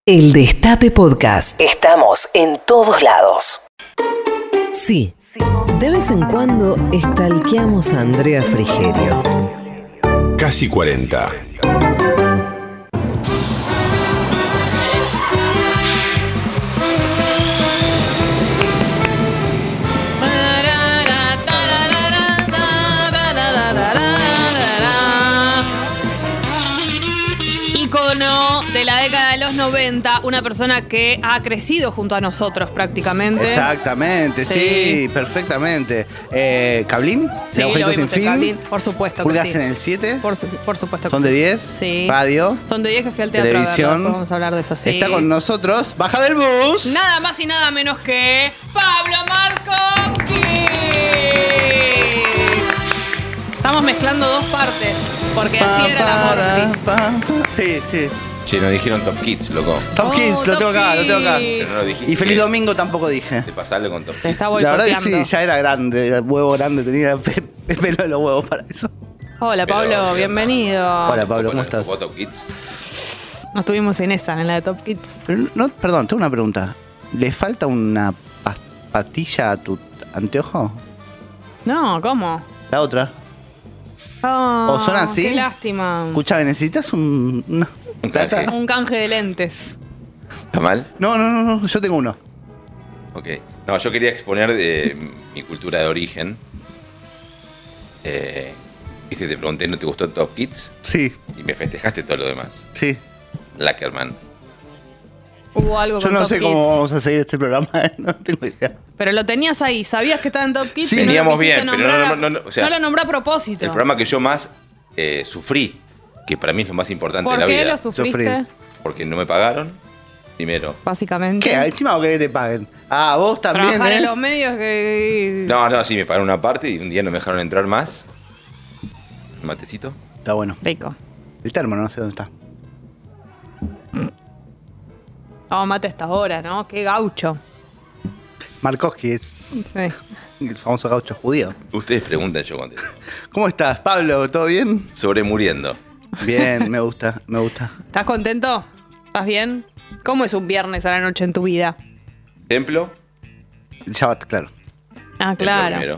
El Destape Podcast. Estamos en todos lados. Sí, de vez en cuando stalkeamos a Andrea Frigerio. Casi 40. Ícono de la década de los 90, una persona que ha crecido junto a nosotros prácticamente. Exactamente, sí, perfectamente. ¿Cablín? Sí, ¿De lo Agujeritos vimos sin en fin? Cablín, por supuesto que ¿Pulgas sí. en el 7? Por supuesto que ¿Son de sí. 10? Sí. ¿Radio? Son de 10 que fui al teatro Televisión. a verlo. Vamos a hablar de eso, sí. Está con nosotros, baja del bus. Nada más y nada menos que Pablo Markovsky. Estamos mezclando dos partes, porque así era la Morphy. Sí, sí. Che, nos dijeron Top Kids, loco. Top Kids, lo Top tengo acá, lo tengo acá. Kids. Pero no lo dijiste. Y feliz domingo tampoco dije. De pasarle con Top Te Kids. está La verdad que boicoteando. sí, ya era grande, el huevo grande, tenía pelo de los huevos para eso. Hola Pablo, Pero, bienvenido. Hola Pablo, ¿cómo estás? ¿Jugó Top Kids? No estuvimos en esa, en la de Top Kids. Pero no, perdón, tengo una pregunta. ¿Le falta una patilla a tu anteojo? No, ¿cómo? La otra. Oh, ¿O son así? Qué lástima. Escuchame, ¿necesitas una Un plata? canje. Un canje de lentes. ¿Está mal? No, yo tengo uno. Ok. No, yo quería exponer mi cultura de origen. Viste, te pregunté, ¿no te gustó Top Kids? Sí, Y me festejaste todo lo demás. sí. Lackerman. Hubo algo Yo con no Top sé Kids. cómo vamos a seguir este programa, no tengo idea. Pero lo tenías ahí, sabías que estaba en Top Kids. Sí, y no lo veníamos quisiste bien, pero nombrar no, o sea, no lo nombré a propósito. El programa que yo más sufrí, que para mí es lo más importante de ¿Por la qué vida. lo sufriste? Sufrí. Porque no me pagaron, primero. Básicamente. ¿Qué? Encima vos querés que te paguen. Ah, vos también, Trabajar en los medios que... No, sí, me pagaron una parte y un día no me dejaron entrar más. ¿Un matecito? Está bueno. Rico. El termo, no sé dónde está. Vamos, mate a esta hora, ¿no? Qué gaucho. Markovsky es Sí. el famoso gaucho judío. Ustedes preguntan, yo contesto. ¿Cómo estás, Pablo? ¿Todo bien? Sobre muriendo. Bien, me gusta, me gusta. ¿Estás contento? ¿Estás bien? ¿Cómo es un viernes a la noche en tu vida? Templo. El Shabbat, claro. Ah, Templo claro. primero.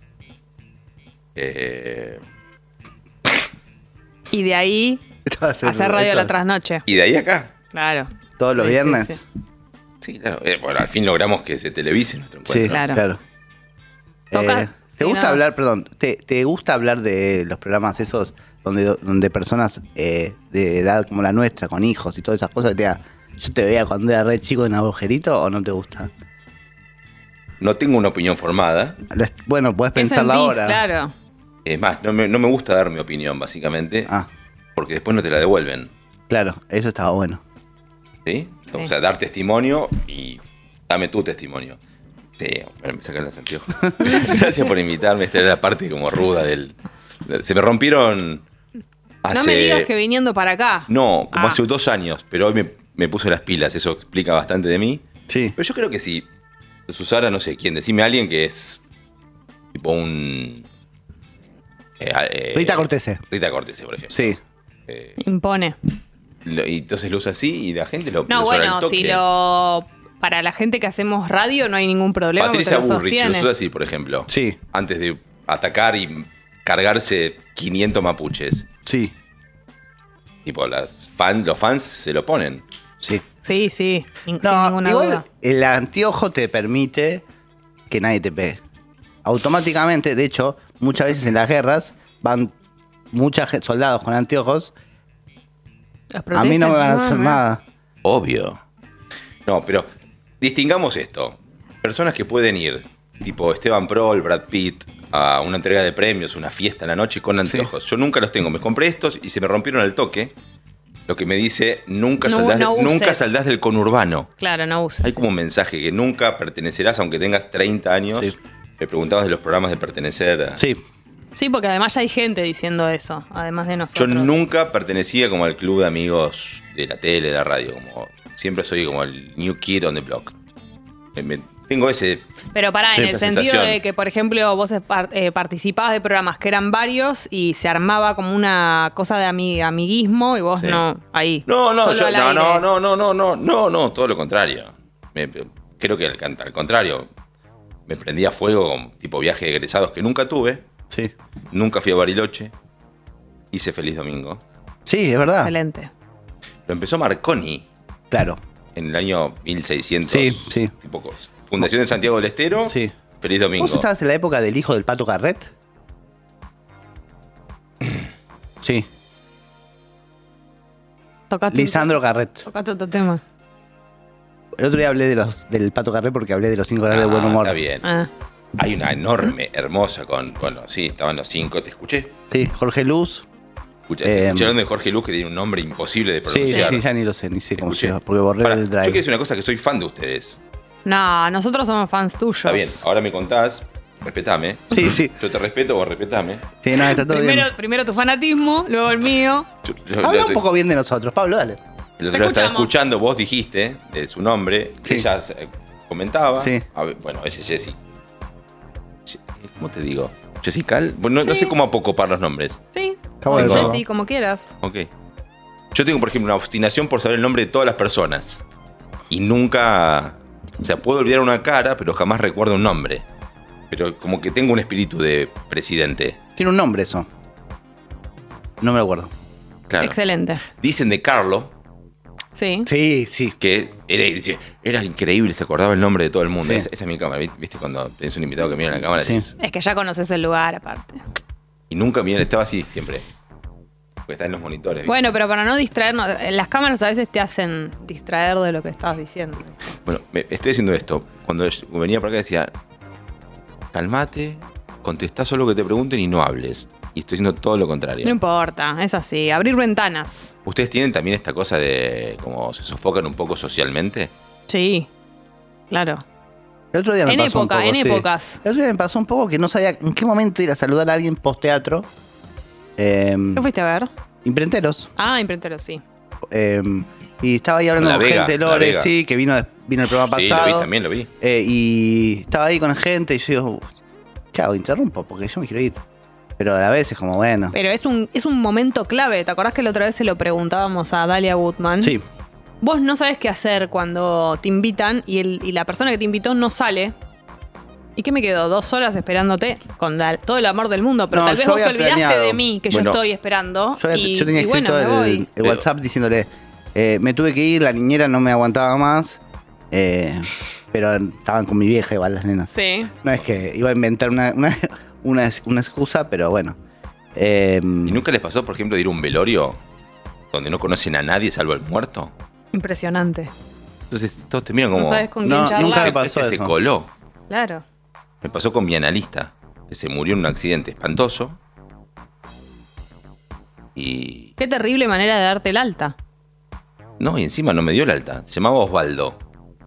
Y de ahí, Esto va a ser- hacer radio a esto- la trasnoche. Y de ahí acá. Claro. Todos los Sí, sí, viernes. sí. Sí, claro. Bueno, al fin logramos que se televise nuestro Sí, encuentro. Claro. claro. Toca- ¿Te sí, gusta no. hablar, perdón, ¿te gusta hablar de los programas esos donde personas de edad como la nuestra, con hijos y todas esas cosas, yo te veía cuando era re chico en agujerito o no te gusta? No tengo una opinión formada. Bueno, podés ¿Qué pensarla sentís? ahora. Claro. Es más, no me gusta dar mi opinión, básicamente. Ah, Porque después no te la devuelven. claro, eso estaba bueno. ¿Sí? Sí. O sea, dar testimonio y dame tu testimonio. Sí, bueno, me sacan los anteojos. Gracias por invitarme. Esta era la parte como ruda del... Se me rompieron hace... No me digas que viniendo para acá. No, como Ah. hace 2 años, pero hoy me puse las pilas. Eso explica bastante de mí. Sí. Pero yo creo que si usara, no sé quién, decime a alguien que es tipo un... Rita Cortese. Rita Cortese, por ejemplo. Sí. Impone. Y entonces lo usa así y la gente lo No, lo usa al bueno, toque. si lo... Para la gente que hacemos radio no hay ningún problema. Patricia porque te lo Bullrich lo sostiene. usa así, por ejemplo. Sí. Antes de atacar y cargarse 500 mapuches. Sí. Tipo, los fans se lo ponen. Sí. Sí, sí. Sin No, ninguna igual duda. el anteojo te permite que nadie te pegue. Automáticamente, de hecho, muchas veces en las guerras van soldados con anteojos. ¿Los A mí no me van a protegen? hacer nada. Obvio. No, pero distingamos esto. Personas que pueden ir, tipo Esteban Prol, Brad Pitt, a una entrega de premios, una fiesta en la noche con anteojos. Yo nunca los tengo. Me compré estos y se me rompieron al toque. Lo que me dice, nunca No- saldrás, no uses. nunca saldrás del conurbano. Claro, no uses. Hay como un mensaje que nunca pertenecerás, aunque tengas 30 años. Sí. Me preguntabas de los programas de pertenecer. Sí. Sí, porque además ya hay gente diciendo eso, además de Yo nosotros. nunca pertenecía como al club de amigos de la tele, de la radio. Como, siempre soy como el new kid on the block. Tengo ese... Pero pará, Sí, en el esa sentido sensación. de que, por ejemplo, vos participabas de programas que eran varios y se armaba como una cosa de amiguismo y vos Sí. no, ahí. No, solo yo, al aire. no, todo lo contrario. Creo que al contrario. Me prendía fuego con tipo viaje de egresados que nunca tuve. Sí. Nunca fui a Bariloche. Hice Feliz Domingo. Sí, es verdad. Excelente. Lo empezó Marconi Claro. en el año 1600. Sí, sí. Tipo, Fundación de Santiago del Estero. Sí. Feliz Domingo. ¿Vos estabas en la época del hijo del Pato Carret? Sí. Tocaste Lisandro Carret. Tocaste otro tema. El otro día hablé del Pato Carret porque hablé de los 5 grados de buen humor. Está bien. Ah. Hay una enorme, hermosa bueno, sí, estaban los 5, te escuché. Sí, Jorge Luz. Escuché hablando de Jorge Luz, que tiene un nombre imposible de Sí, sí, pronunciar. sí, ya ni lo sé, ni sé cómo se Escuché. llama, porque borré Pará, el yo quiero drive. decir una cosa, que soy fan de ustedes. No, nosotros somos fans tuyos. Está bien, ahora me contás, respetame. Sí, sí. Yo te respeto, vos respetame. Sí, no, está todo bien. Primero tu fanatismo, luego el mío. Habla un poco bien de nosotros, Pablo, dale. El Te otro día estaba escuchamos. escuchando, vos dijiste de su nombre, Sí. ella comentaba. Sí. A ver, bueno, ese es Jessy. ¿Cómo te digo? Jessical. Bueno, no Sí. sé cómo apocopar los nombres. Sí. Está bueno, O ¿no? Jessy, como quieras. Ok. Yo tengo, por ejemplo, una obstinación por saber el nombre de todas las personas. Y nunca... O sea, puedo olvidar una cara, pero jamás recuerdo un nombre. Pero como que tengo un espíritu de presidente. Tiene un nombre eso. No me lo acuerdo. Claro. Excelente. Dicen de Carlo Sí. Sí, sí. que era increíble, se acordaba el nombre de todo el mundo. Sí. Esa es mi cámara. ¿Viste cuando tenés un invitado que mira en la cámara? Sí. Es que ya conoces el lugar, aparte. Y nunca mira, estaba así siempre. Porque está en los monitores. ¿viste? Bueno, pero para no distraernos, las cámaras a veces te hacen distraer de lo que estabas diciendo. Bueno, estoy haciendo esto. Cuando yo venía por acá decía, calmate, contestá solo lo que te pregunten y no hables. Y estoy haciendo todo lo contrario. No importa, es así. Abrir ventanas. ¿Ustedes tienen también esta cosa de cómo se sofocan un poco socialmente? Sí, claro. El otro día me En pasó época, un poco, en sí. épocas. El otro día me pasó un poco que no sabía en qué momento ir a saludar a alguien post-teatro. ¿Qué fuiste a ver? Imprenteros. Ah, imprentero, sí. Y estaba ahí hablando La con Vega, gente de La Lore, Vega. sí, que vino el programa Sí, pasado. lo vi, también lo vi. Y estaba ahí con la gente y yo digo, ¿qué hago? Interrumpo porque yo me quiero ir. Pero a la vez es como, bueno. Pero es un momento clave. ¿Te acordás que la otra vez se lo preguntábamos a Dalia Woodman? Sí, Vos no sabés qué hacer cuando te invitan y la persona que te invitó no sale. ¿Y qué me quedo? 2 horas esperándote con todo el amor del mundo. Pero No, tal vez yo vos te había olvidaste planeado. de mí, que Bueno, yo estoy esperando. yo tenía y bueno, escrito me voy. el WhatsApp diciéndole, me tuve que ir, la niñera no me aguantaba más. Pero estaban con mi vieja igual las nenas. Sí. No es que iba a inventar una excusa, pero bueno. ¿Y nunca les pasó, por ejemplo, de ir a un velorio donde no conocen a nadie salvo al muerto? Impresionante. Entonces todos te miran como... No sabes con No, quién charlar. nunca me Este pasó se eso. coló. Claro. Me pasó con mi analista, que se murió en un accidente espantoso. Y... Qué terrible manera de darte el alta. No, y encima no me dio el alta. Se llamaba Osvaldo.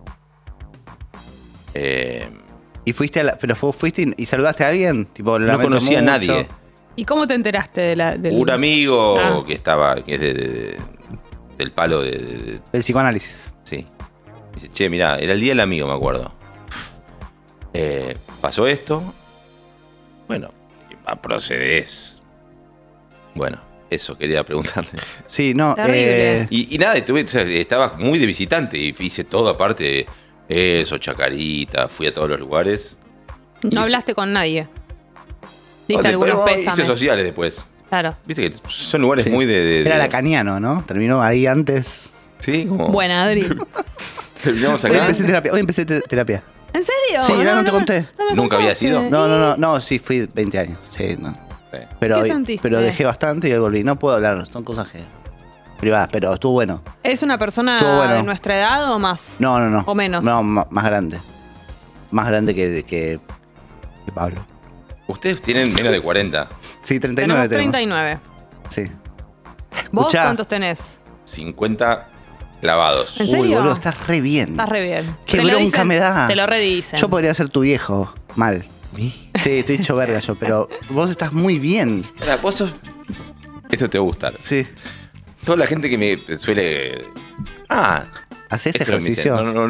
¿Y fuiste fuiste y saludaste a alguien? Tipo, No lamento conocía a mucho. nadie. ¿Y cómo te enteraste del Un amigo Ah. que es del palo de... El psicoanálisis. Sí. Dice, che, mirá, era el día del amigo, me acuerdo. Pasó esto. Bueno, procedés. Bueno, eso quería preguntarles. Sí, no. Terrible. Y nada, estaba muy de visitante y hice todo aparte de eso, Chacarita, fui a todos los lugares. No Y- hablaste con nadie. Oh, Diste después algunos hice pésames. sociales después. Claro. Viste que son lugares Sí. muy de... Era lacaniano, ¿no? Terminó ahí antes. Sí, como... Buena, Adri. Terminamos Hoy acá. empecé terapia. ¿Terapia? ¿En serio? Sí, ya no te conté. me ¿Nunca había contaste. sido? No, sí, fui 20 años. Sí, no. Sí. Pero, ¿Qué sentiste? pero dejé bastante y hoy volví. No puedo hablar, son cosas privadas, pero estuvo bueno. ¿Es una persona Estuvo bueno. de nuestra edad o más? No. ¿O menos? No, más grande. Más grande que Pablo. Ustedes tienen menos de 40. Sí, 39 Tenemos tenemos. 39. Sí. ¿Vos Escuchá. cuántos tenés? 50 clavados. ¿En Uy, serio? boludo, estás re bien. Estás re bien. Qué Te lo bronca dicen- me da. Te lo redicen. Yo podría ser tu viejo. Mal. Sí, estoy hecho verga yo, pero vos estás muy bien. Ahora, vos sos... Esto te va a gustar. Sí. Toda la gente que me suele... ¿Haces esto me dice, ejercicio?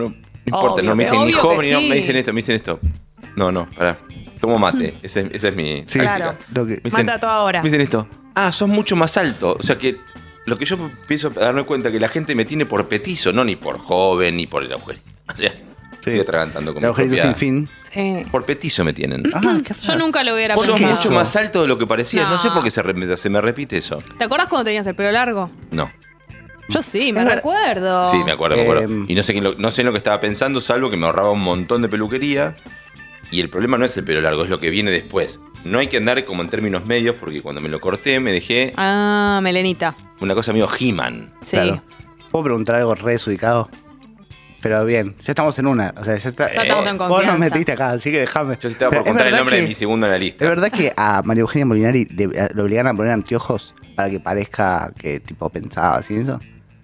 No importa, Obvio, no me dicen ni obvio joven que ni no, sí. me dicen esto. No, pará. Tomo mate. Esa es mi Sí, Claro. lo que- Me dicen- Mata a toda hora. Me dicen esto. Ah, sos mucho más alto. O sea que lo que yo empiezo a darme cuenta que la gente me tiene por petizo, no ni por joven, ni por el agujero. O sea, estoy atragantando con el mi agujerito propia- sin fin. Sí. Por petizo me tienen. Ah, qué Yo raro. nunca lo hubiera ¿Por Sos qué pensado. mucho eso? más alto de lo que parecía. No, No. sé por qué se me repite eso. ¿Te acordás cuando tenías el pelo largo? No. Yo sí, me Es verdad. recuerdo. Sí, me acuerdo. Y no sé en lo que estaba pensando, salvo que me ahorraba un montón de peluquería. Y el problema no es el pelo largo, es lo que viene después. No hay que andar como en términos medios, porque cuando me lo corté me dejé Ah, melenita. una cosa medio He-Man. Sí. Claro. ¿Puedo preguntar algo re desubicado? Pero bien, ya estamos en una. O sea, ya estamos en Vos confianza. nos metiste acá, así que déjame. Yo te voy a Pero, ¿es contar el verdad nombre que- de mi segundo en la lista. ¿Es verdad que a María Eugenia Molinari le obligaron a poner anteojos para que parezca que tipo pensaba así eso?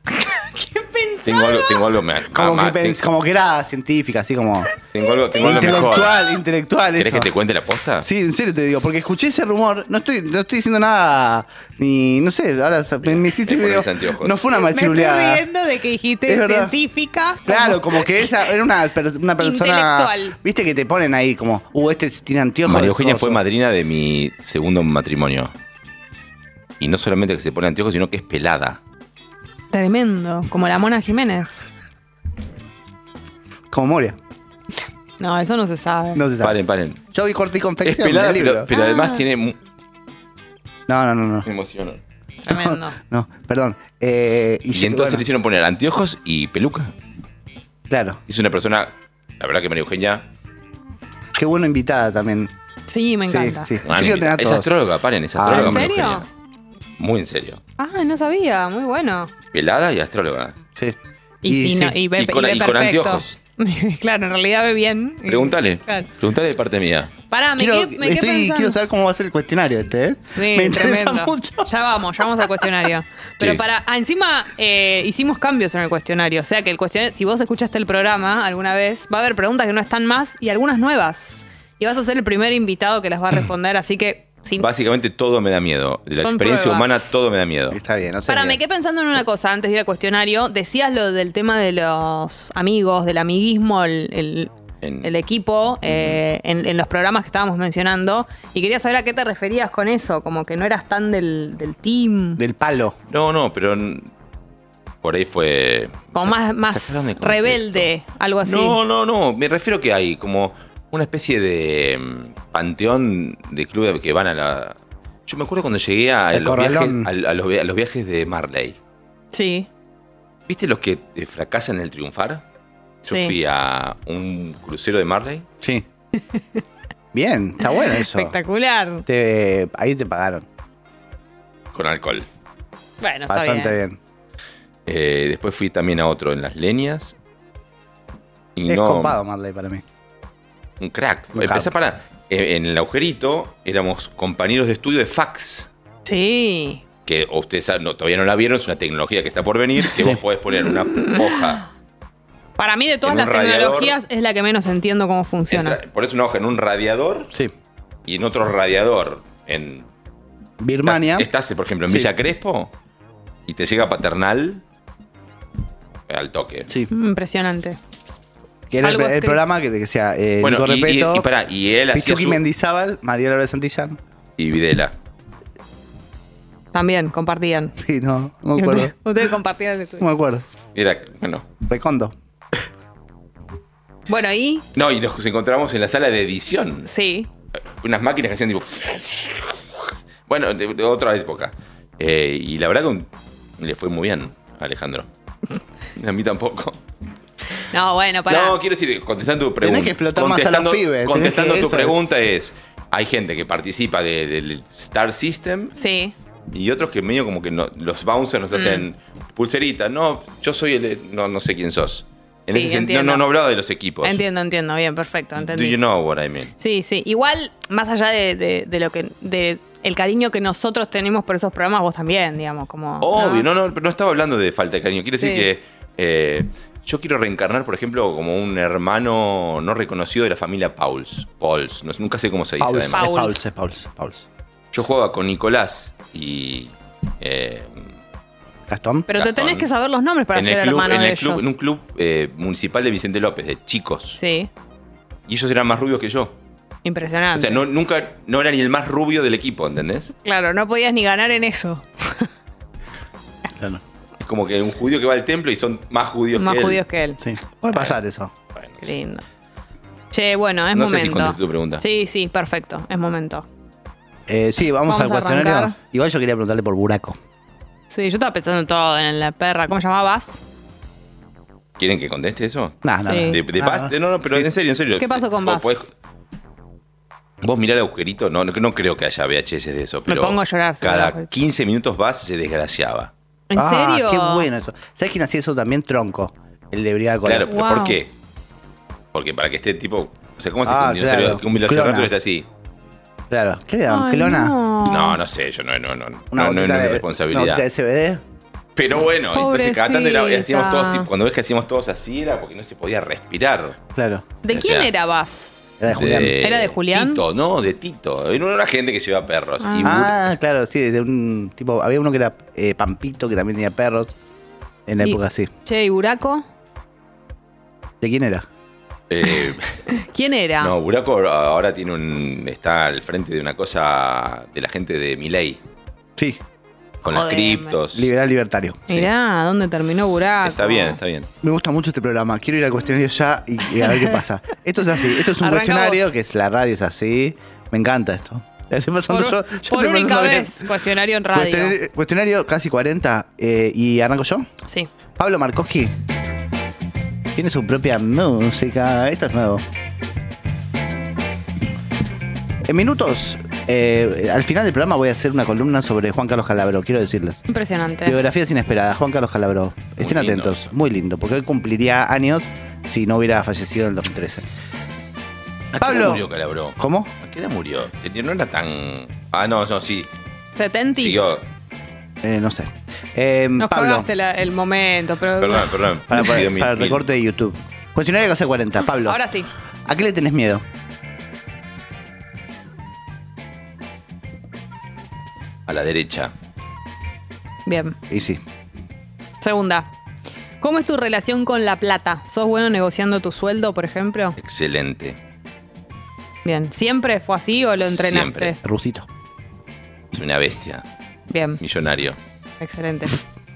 Tengo algo más. Como que era científica, así como Tengo algo mejor. intelectual ¿Querés eso. que te cuente la posta? Sí, en serio te digo, porque escuché ese rumor, no estoy diciendo nada, ni, no sé, ahora me hiciste Me video. pones anteojos. No fue una Me estoy machiruleada. riendo de que dijiste Es verdad. científica. Claro, como que esa era una persona. Intelectual. Viste que te ponen ahí como, este tiene anteojos. María Eugenia coso. fue madrina de mi segundo matrimonio. Y no solamente que se pone anteojos, sino que es pelada. Tremendo. Como la Mona Jiménez. Como Moria. No, eso no se sabe. No se sabe. Paren. Yo vi corte y Es confección. pelada, del libro. pero además Ah. tiene... No. Me emocionó. Tremendo. No, perdón. Y entonces le hicieron poner anteojos y peluca. Claro. Es una persona... La verdad que María Eugenia... Qué buena invitada también. Sí, me encanta. Sí, sí. Ah, Yo quiero tener a es todos. astróloga, paren, es Ah, astróloga. ¿en María serio? Eugenia. Muy en serio. Ah, no sabía. Muy bueno. Pelada y astróloga. Sí. Y, si no, y ve, Y con- y ve y con perfecto. anteojos. Claro, en realidad ve bien. Pregúntale. Claro. Pregúntale de parte mía. Pará, me quedé pensando. Quiero saber cómo va a ser el cuestionario este, Sí, Me interesa tremendo. mucho. Ya vamos al cuestionario. Pero Sí. encima hicimos cambios en el cuestionario. O sea que el cuestionario, si vos escuchaste el programa alguna vez, va a haber preguntas que no están más y algunas nuevas. Y vas a ser el primer invitado que las va a responder, así que Básicamente todo me da miedo. De la Son experiencia pruebas. humana todo me da miedo. Está bien, no sé. Para, me quedé pensando en una cosa antes de ir al cuestionario. Decías lo del tema de los amigos, del amiguismo, el equipo en los programas que estábamos mencionando. Y quería saber a qué te referías con eso. Como que no eras tan del team. Del palo. No, pero por ahí fue... Como sacaron más de contexto. rebelde, algo así. No. Me refiero que hay como una especie de panteón de clubes que van a la... Yo me acuerdo cuando llegué a El los viajes, Corralón. a los viajes de Marley. Sí. ¿Viste los que fracasan en el triunfar? Yo Sí. fui a un crucero de Marley. Sí. Bien, está bueno eso. Espectacular. Ahí te pagaron. Con alcohol. Bueno, está Bastante bien. bien. Después fui también a otro en Las Leñas. Y Es no, copado Marley para mí. un crack. Un Empecé capo. en el agujerito, éramos compañeros de estudio de fax. Sí. Que ustedes todavía no la vieron, es una tecnología que está por venir, que vos podés poner una hoja. Para mí, de todas En las un radiador. tecnologías, es la que menos entiendo cómo funciona. Pones una hoja en un radiador Sí. y en otro radiador en... Birmania. Estás, por ejemplo, en Sí. Villa Crespo y te llega Paternal al toque. Sí. Impresionante. Que era Algo el escrito. programa que decía Bueno, Nico Repeto, y él hacía Pichuqui su... Mendizábal, María Laura Santillán. Y Videla. También compartían. Sí, no me acuerdo. Ustedes compartían el No estudio. me acuerdo. Era, bueno... Recondo. Bueno, y No, y nos encontramos en la sala de edición. sí. Unas máquinas que hacían tipo... Bueno, de otra época. Y la verdad que le fue muy bien a Alejandro. A mí tampoco. No, bueno, para. No, quiero decir, contestando tu pregunta. Tenés que explotar más a los pibes, Contestando tenés que- tu eso pregunta hay gente que participa del Star System Sí. y otros que medio como que los bouncers nos hacen pulseritas. No, yo soy no sé quién sos. Sí, ese entiendo. no hablaba de los equipos. Entiendo. Bien, perfecto. Do Entendí. you know what I mean? Sí. Igual, más allá de lo que. De el cariño que nosotros tenemos por esos programas, vos también, digamos, como. Obvio, pero no estaba hablando de falta de cariño. Quiero decir Sí. que yo quiero reencarnar, por ejemplo, como un hermano no reconocido de la familia Pauls. Nunca sé cómo se dice, Pauls, además. es Pauls. Yo jugaba con Nicolás y Gastón. Pero te Gastón. tenés que saber los nombres para En ser el club, hermano en de el club, ellos. en un club municipal de Vicente López, de chicos. Sí, Y ellos eran más rubios que yo. O impresionante. sea, no era ni el más rubio del equipo, ¿entendés? Claro, no podías ni ganar en eso. Claro. Es como que un judío que va al templo y son más judíos Más que él. judíos que él. Sí. Puede pasar eso. Bueno, Qué lindo. Che, bueno, es No sé si momento. contesté tu pregunta. Sí, perfecto. Es momento. Sí, vamos al Vamos a cuestionario. arrancar. Igual yo quería preguntarle por Buraco. Sí, yo estaba pensando en todo, en la perra. ¿Cómo llamabas? ¿Quieren que conteste eso? Nah, Sí. nada. ¿De Bast? No, pero en serio. ¿Qué pasó con Vos Bast? Vos mirá el agujerito, no creo que haya VHS de eso, pero pongo a llorar, si veo el cada agujerito. 15 minutos Bast se desgraciaba. ¿En serio? Qué bueno eso. ¿Sabes quién hacía eso también? Tronco. El de Brigada Cola. Claro, Wow. ¿por qué? Porque para que esté tipo... O sea, ¿cómo hace Ah, que un dinosaurio, claro. que un velociraptor Clona. esté así? Claro. ¿Qué le daban? Ay, ¿Clona? No sé, yo no es Una mi gotita de responsabilidad. Una gotita de CBD. Pero bueno, entonces cada tanto Pobrecita. hacíamos todos, tipo, cuando ves que hacíamos todos así era porque no se podía respirar. Claro. ¿De O quién sea, era Bas? Era de Julián. ¿Era de Julián? Tito, no, de Tito. Era una gente que lleva perros. Y Claro, sí, de un tipo. Había uno que era Pampito, que también tenía perros. En la Y- época así. Che, ¿y Buraco? ¿De quién era? ¿Quién era? No, Buraco ahora está al frente de una cosa de la gente de Milei, Sí. con las Jodeme. criptos. Liberal libertario. Sí. Mirá, ¿dónde terminó Buraco? Está bien, está bien. Me gusta mucho este programa. Quiero ir al cuestionario ya y a ver qué pasa. Esto es así. Esto es un Arranca cuestionario vos. que es la radio, es así. Me encanta esto. Ya estoy pasando Por, yo. Ya por estoy única pasando bien. vez, cuestionario en radio. Cuestionario casi 40. ¿Y arranco yo? Sí. Pablo Markowski tiene su propia música. Esto es nuevo. En minutos, al final del programa voy a hacer una columna sobre Juan Carlos Calabró, quiero decirles. Impresionante. Biografías inesperadas, Juan Carlos Calabró. Estén lindo atentos, eso. muy lindo, porque hoy cumpliría años si no hubiera fallecido en el 2013. ¿A qué Pablo. edad murió Calabró? ¿Cómo? ¿A qué edad murió? No era tan... Ah, no, sí. 70s. Siguió. No sé. Nos Pablo, cagaste el momento, pero. Perdón. para Siguió el mil. recorte de YouTube. Cuestionario casi 40. Pablo, Ahora sí. ¿a qué le tenés miedo? A la derecha. Bien. Y sí. Segunda. ¿Cómo es tu relación con la plata? ¿Sos bueno negociando tu sueldo, por ejemplo? Excelente. Bien. ¿Siempre fue así o lo entrenaste? Siempre. Rusito. Es una bestia. Bien. Millonario. Excelente.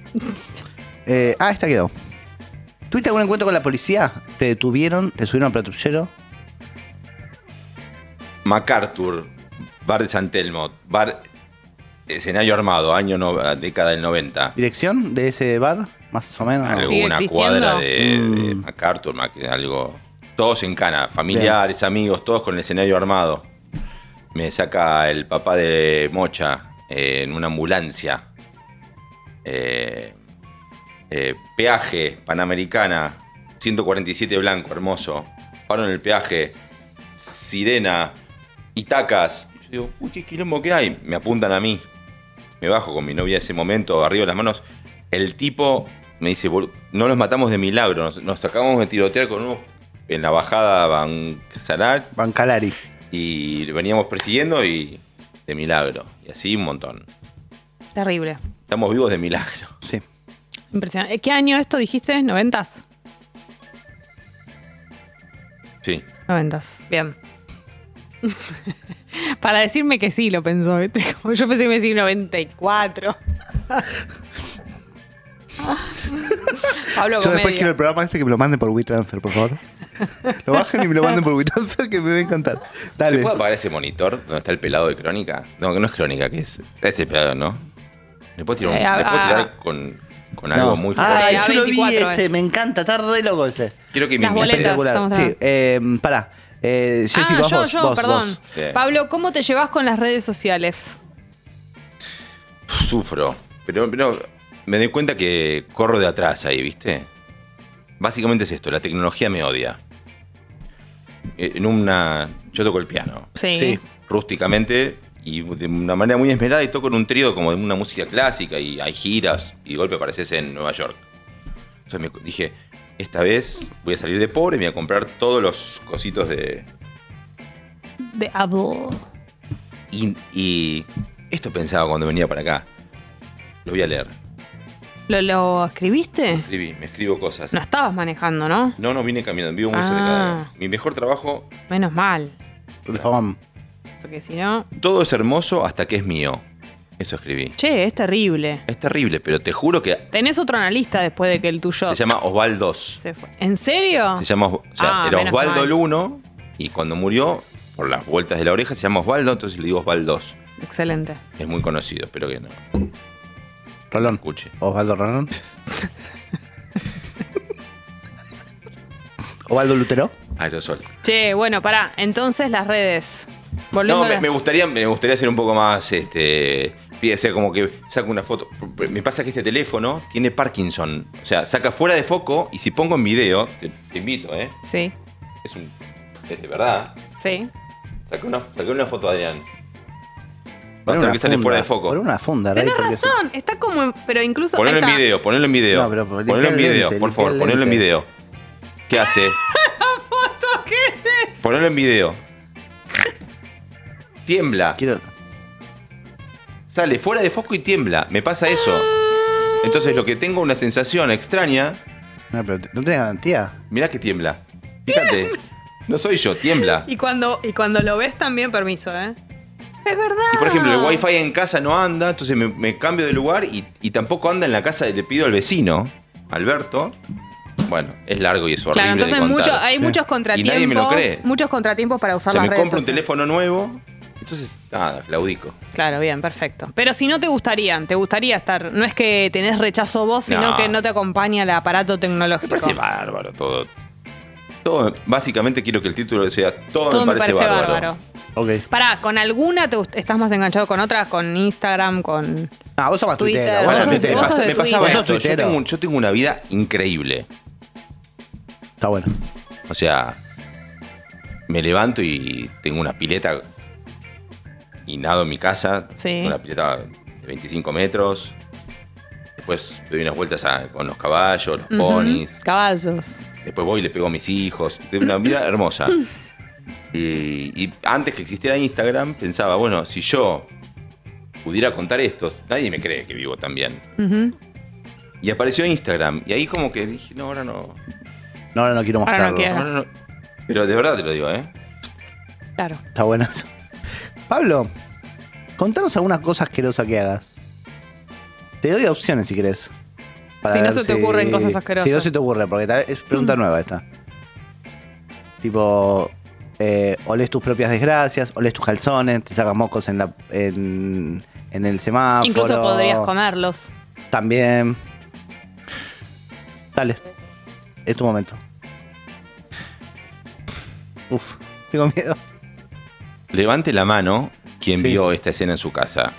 Esta quedó. ¿Tuviste algún encuentro con la policía? ¿Te detuvieron? ¿Te subieron a patrullero? MacArthur. Bar de San Telmo. Bar... Escenario armado. Década del 90. ¿Dirección de ese bar? Más o menos. ¿Sigue Alguna existiendo? cuadra de Mm. MacArthur. Algo... Todos en cana. Familiares, amigos. Todos con el escenario armado. Me saca el papá de Mocha en una ambulancia. Peaje, Panamericana, 147 blanco, hermoso. Paro en el peaje, Sirena, Itacas. Yo digo, uy, qué quilombo que hay. Me apuntan a mí. Me bajo con mi novia en ese momento, arriba de las manos. El tipo me dice, no los matamos de milagro. Nos acabamos de tirotear con unos en la bajada Bancasalar. Bancalari. Y veníamos persiguiendo y de milagro. Y así un montón. Terrible. Estamos vivos de milagro. Sí. Impresionante. ¿Qué año esto dijiste? ¿90s? Sí. 90s. Bien. Para decirme que sí lo pensó, ¿viste? Como yo pensé que me iba a decir 94. Pablo Yo después Comedia. quiero el programa que me lo manden por WeTransfer, por favor. Lo bajen y me lo manden por WeTransfer, que me va a encantar. Dale. ¿Se puede apagar ese monitor donde está el pelado de Crónica? No, que no es Crónica, que es el pelado, ¿no? ¿Le puedo tirar, a- ¿le puedo a- tirar con algo muy fuerte? Ay, A yo lo vi 24 ese, es. me encanta, está re loco ese. Quiero que Las me boletas. inviten. estamos Sí, pará. Jessy, vos, yo, vos, perdón. vos. Sí. Pablo, ¿cómo te llevas con las redes sociales? Sufro. Pero me doy cuenta que corro de atrás ahí, ¿viste? Básicamente es esto, la tecnología me odia. Yo toco el piano. Sí. Rústicamente y de una manera muy esmerada y toco en un trío como de una música clásica y hay giras y de golpe apareces en Nueva York. Entonces me dije, esta vez voy a salir de pobre y me voy a comprar todos los cositos de... De Apple. Y esto pensaba cuando venía para acá. Lo voy a leer. ¿Lo escribiste? Me escribo cosas. No estabas manejando, ¿no? No, vine caminando, vivo muy cerca. Mi mejor trabajo... Menos mal. Por favor. Porque si no... Todo es hermoso hasta que es mío. Eso escribí. Che, es terrible. Es terrible, pero te juro que... Tenés otro analista después de que el tuyo... Se llama Osvaldo. Se fue. ¿En serio? Se llama... O sea, era menos Osvaldo mal. el 1 y cuando murió, por las vueltas de la oreja, se llama Osvaldo, entonces le digo Osvaldo. Excelente. Es muy conocido, espero que no Rolón. escuche. Osvaldo Rolón. Osvaldo Lutero. Aerosol. Che, bueno, pará. Entonces las redes. Volviendo No, a la- me gustaría ser un poco más, o sea, como que saco una foto. Me pasa que este teléfono tiene Parkinson. O sea, saca fuera de foco y si pongo en video, te invito, Sí, es de verdad. sí. Saqué una foto, Adrián. Va a Poné ser una que sale funda, fuera de foco. poné una funda, Ray, Tenés porque razón. Está como... Pero incluso... Ponelo ahí en está. video, ponelo en video. No, pero limpiá Ponelo en el video, lente, por favor, limpiá el ponelo en lente. video. ¿Qué hace? Ponelo en video. Tiembla. Quiero... Sale fuera de foco y tiembla. Me pasa eso. Entonces lo que tengo una sensación extraña. No, pero no tenés garantía. Mirá que tiembla. Fíjate. No soy yo, tiembla. Y cuando lo ves también, permiso, ¿eh? Es verdad. Y por ejemplo, el wifi en casa no anda, entonces me cambio de lugar y tampoco anda en la casa. Le pido al vecino, Alberto. Bueno, es largo y es horrible. Claro, entonces de contar. hay muchos Y contratiempos. nadie me lo cree. Muchos contratiempos para O usar sea, las me redes compro un sociales. teléfono nuevo. Entonces, nada, claudico. Claro, bien, perfecto. Pero si no te gustaría estar. No es que tenés rechazo vos, sino No. que no te acompaña el aparato Me tecnológico. parece bárbaro todo. Todo, básicamente quiero que el título sea Todo me parece bárbaro. Ok. Pará, ¿con alguna estás más enganchado con otras? ¿Con Instagram? ¿Con Ah, vos sos más Twitter? tuitero. Vos Vos sos sos- tuitero. vos sos de me pasaba Twitter. esto. Vos sos tuitero. Yo tengo una vida increíble. Está bueno. O sea, me levanto y tengo una pileta y nado en mi casa. Sí. Una pileta de 25 metros. Después doy unas vueltas con los caballos, los ponis. Caballos. Después voy y le pego a mis hijos. Tengo una vida hermosa. Y antes que existiera Instagram, pensaba, bueno, si yo pudiera contar esto, nadie me cree que vivo tan bien. Ujú. Y apareció Instagram. Y ahí como que dije, no, ahora no. No, ahora no quiero Ahora no mostrarlo. quiero. No. Pero de verdad te lo digo, ¿eh? Claro. Está bueno eso. Pablo, contanos alguna cosa asquerosa que hagas. Te doy opciones si querés. Si no se te ocurren cosas asquerosas. Si no se te ocurre, porque tal vez es pregunta nueva esta. Tipo, olés tus propias desgracias, olés tus calzones, te sacas mocos en el semáforo. Incluso podrías comerlos. También. Dale. Es tu momento. Uf, tengo miedo. Levante la mano quien Sí. vio esta escena en su casa.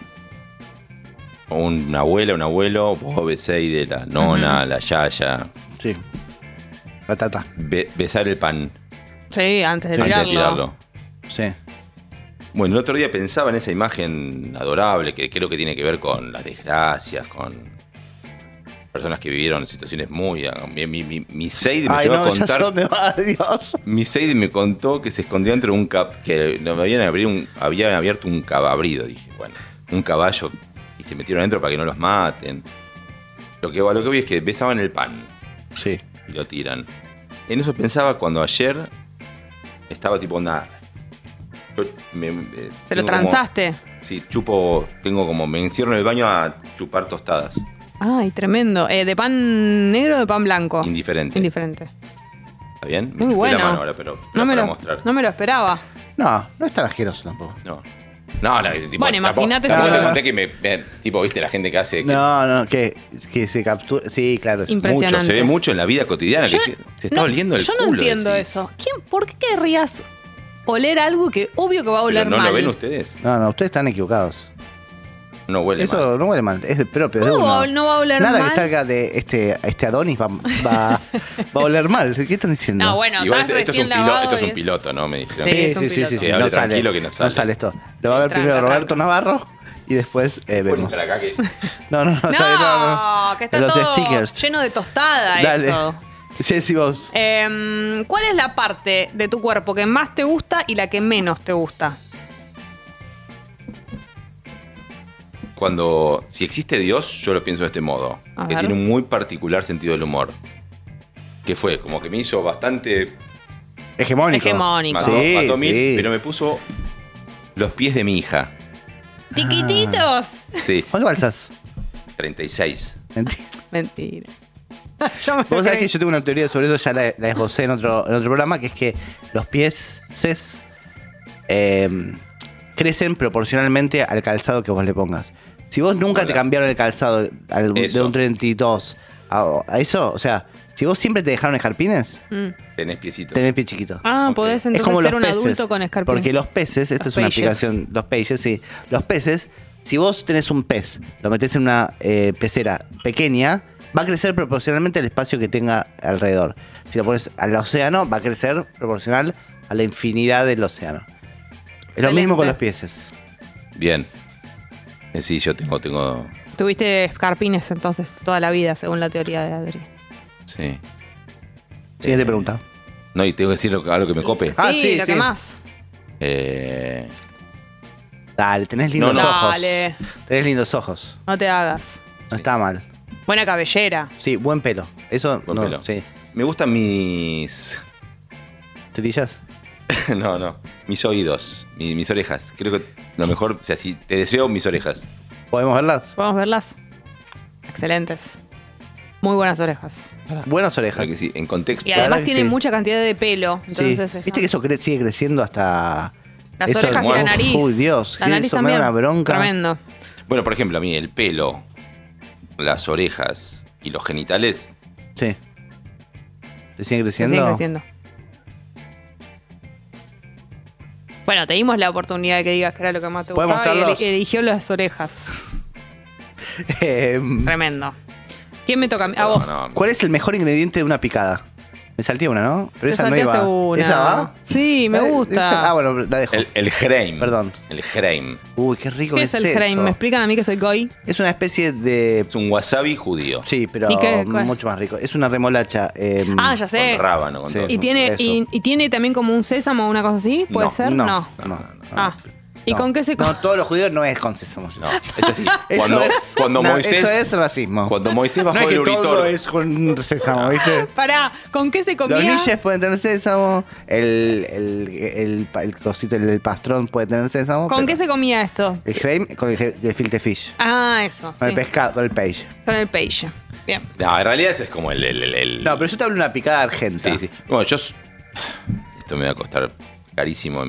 Una abuela, un abuelo, vos Beseide, la nona, la yaya. Sí. Patata. Besar el pan Sí, antes de antes de tirarlo. tirarlo. Sí. Bueno, el otro día pensaba en esa imagen adorable que creo que tiene que ver con las desgracias, con personas que vivieron situaciones muy... Mi Seide me Ay, llevó no, a ya sé contar... dónde va, Dios. Mi Seide me contó que se escondió dentro de un que habían abierto un cababrido, dije, bueno, un caballo y se metieron adentro para que no los maten. Lo que vi es que besaban el pan Sí. y lo tiran. En eso pensaba cuando ayer estaba tipo nada. ¿Te lo tengo transaste? me encierro en el baño a chupar tostadas. Ay, tremendo. ¿De pan negro o de pan blanco? Indiferente. Indiferente. ¿Está bien? Me Muy chupé bueno. la mano ahora, pero No me, para lo, mostrar. no me lo esperaba. No, no es tan asqueroso tampoco. No, tipo, Bueno, imagínate tampoco si- te conté que tipo, viste, la gente que hace... que No, que se captura. Sí, claro. es Impresionante. mucho, se ve mucho en la vida cotidiana Yo- que se está oliendo el Yo culo. no entiendo decís. eso. ¿Por qué querrías oler algo que obvio que va a oler Pero ¿no mal? lo ven ustedes? No, ustedes están equivocados. No huele Eso mal. no huele mal, es propio de ¿Cómo uno. no va a oler Nada mal? que salga de este Adonis va a oler mal. ¿Qué están diciendo? No, bueno, Igual estás esto es un recién lavado. esto es y un piloto, ¿no? Me dijeron. Sí, Sí, es un sí, sí, piloto. sí, Que sí, hable no sale. tranquilo que no sale. No sale esto. Lo va a ver Tranca, primero Roberto tranca. Navarro y después vemos. Para acá que... No, No, está bien, no. que está Los todo stickers. lleno de tostada Dale. eso. Jessy, vos. ¿Cuál es la parte de tu cuerpo que más te gusta y la que menos te gusta? si existe Dios, yo lo pienso de este modo. A Que ver. tiene un muy particular sentido del humor. Que fue como que me hizo bastante... Hegemónico. Hegemónico. Mató mil, sí. pero me puso los pies de mi hija. ¡Tiquititos! Sí, ¿Cuánto calzas? 36. Mentira. Yo me Vos sabés creí. que yo tengo una teoría sobre eso, ya la esbocé en otro programa, que es que los pies crecen proporcionalmente al calzado que vos le pongas. Si vos nunca te cambiaron el calzado de Eso. un 32 a eso, o sea, si vos siempre te dejaron escarpines, Tenés piecitos. tenés pie chiquito. Ah, Ok. podés Es entonces como ser los un peces. adulto con escarpín. Porque los peces, esto Los es una peces. aplicación, los peces, sí. Los peces, si vos tenés un pez, lo metés en una pecera pequeña, va a crecer proporcionalmente al espacio que tenga alrededor. Si lo pones al océano, va a crecer proporcional a la infinidad del océano. Es lo mismo con los peces. Bien. Sí, yo tengo... Tuviste escarpines entonces toda la vida, según la teoría de Adri. Sí. Siguiente pregunta. No, y tengo que decir algo que me cope. Ah, sí, sí, lo sí. que más. Dale, tenés lindos No, no. ojos. Dale. Tenés lindos ojos. No te hagas. No está mal. Buena cabellera. Sí, buen pelo. Eso Buen no, pelo. sí. Me gustan mis... ¿Tetillas? no. Mis oídos, mis orejas. Creo que lo mejor, o sea, si te deseo mis orejas. ¿Podemos verlas? ¿Podemos verlas? Excelentes. Muy buenas orejas. Buenas orejas. Creo que sí, en contexto. Y además que tienen sí. mucha cantidad de pelo. Sí. Entonces eso- Viste que eso sigue creciendo hasta... Las eso- orejas y la nariz. Uy, Dios. La que nariz eso me también. da una bronca. Tremendo. Bueno, por ejemplo, a mí el pelo, las orejas y los genitales, Sí. ¿Te siguen Se creciendo? siguen creciendo. Bueno, te dimos la oportunidad de que digas que era lo que más te ¿Puedes gustaba y mostrarlos? eligió las orejas. Em, Tremendo. ¿Quién me toca? A vos. no, ¿Cuál es el mejor ingrediente de una picada? Me salté una, ¿no? Pero Te esa no salteaste iba. una. ¿Esa va? Sí, me gusta. bueno, la dejo. el Greim. Perdón. El Greim. Uy, qué rico ¿Qué que es el creme? eso. ¿Me explican a mí que soy goy? Es una especie de... Es un wasabi judío. Sí, pero ¿Y qué? mucho más rico. Es una remolacha. Ah, ya sé. Con rábano, con Sí. todo. ¿Y tiene, Eso. y tiene también como un sésamo o una cosa así? ¿Puede No. ser? No. Ah. ¿Y No. con qué se No, todos los judíos no es con sésamo. No, es así. Eso Cuando, es, cuando no, Moisés, eso es racismo. cuando Moisés bajó no es que del todo uritor, es con sésamo, ¿viste? Pará, ¿con qué se comía? Los niches pueden tener sésamo, el cosito, el pastrón puede tener sésamo. ¿Con pero qué se comía esto? El cream con el gefilte fish. Ah, eso, Con sí. el pescado, con el peixe. Con el peixe. Bien. no, en realidad ese es como el No, pero yo te hablo de una picada argenta. Sí, sí. Bueno, esto me va a costar carísimo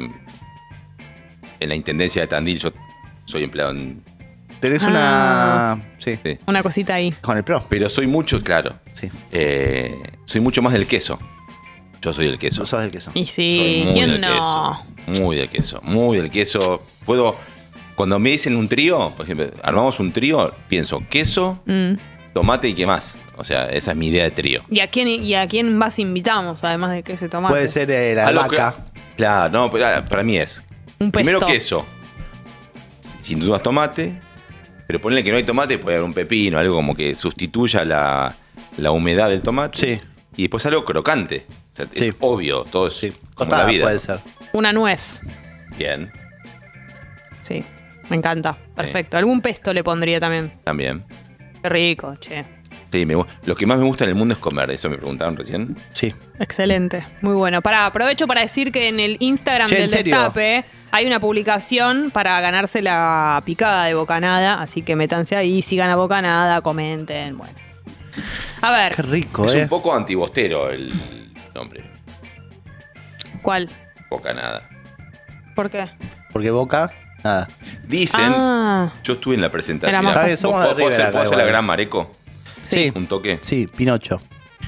en la intendencia de Tandil. Yo soy empleado en... Tenés Ah. una. Sí. Sí. Una cosita ahí. Con el pro. Pero soy mucho, claro. Sí. Soy mucho más del queso. Yo soy del queso. Tú sos del queso. Y Soy sí, muy ¿quién del no? queso. Muy del queso. Muy del queso. Puedo... Cuando me dicen un trío, por ejemplo, armamos un trío, pienso queso, Mm. tomate y qué más. O sea, esa es mi idea de trío. ¿Y a quién más invitamos, además de que ese tomate? Puede ser la Algo que- vaca. Claro, no, pero para mí es. Un pesto. Primero queso. Sin dudas tomate. Pero ponle que no hay tomate, puede haber un pepino, algo como que sustituya la humedad del tomate. Sí. Y después algo crocante. O sea, Sí. es obvio, todo es como Tostada la vida. puede ser. Una nuez. Bien, Sí, me encanta. Perfecto. Algún pesto le pondría también. también. Qué rico, che. Sí, lo que más me gusta en el mundo es comer. Eso me preguntaron recién. Sí. Excelente, muy bueno. Aprovecho para decir que en el Instagram Che, ¿en del serio? Destape hay una publicación para ganarse la picada de Bocanada, así que métanse ahí, sigan a Bocanada, comenten, bueno. A ver, Qué rico, Es un poco antibostero el nombre. ¿cuál? Bocanada. ¿Por qué? Porque boca, nada. Dicen, Ah, yo estuve en la presentación. Era más Mirá, fácil. Somos de ¿puedo River hacer, acá puedo hacer la igual. gran mareco? sí. Un toque. Sí, Pinocho.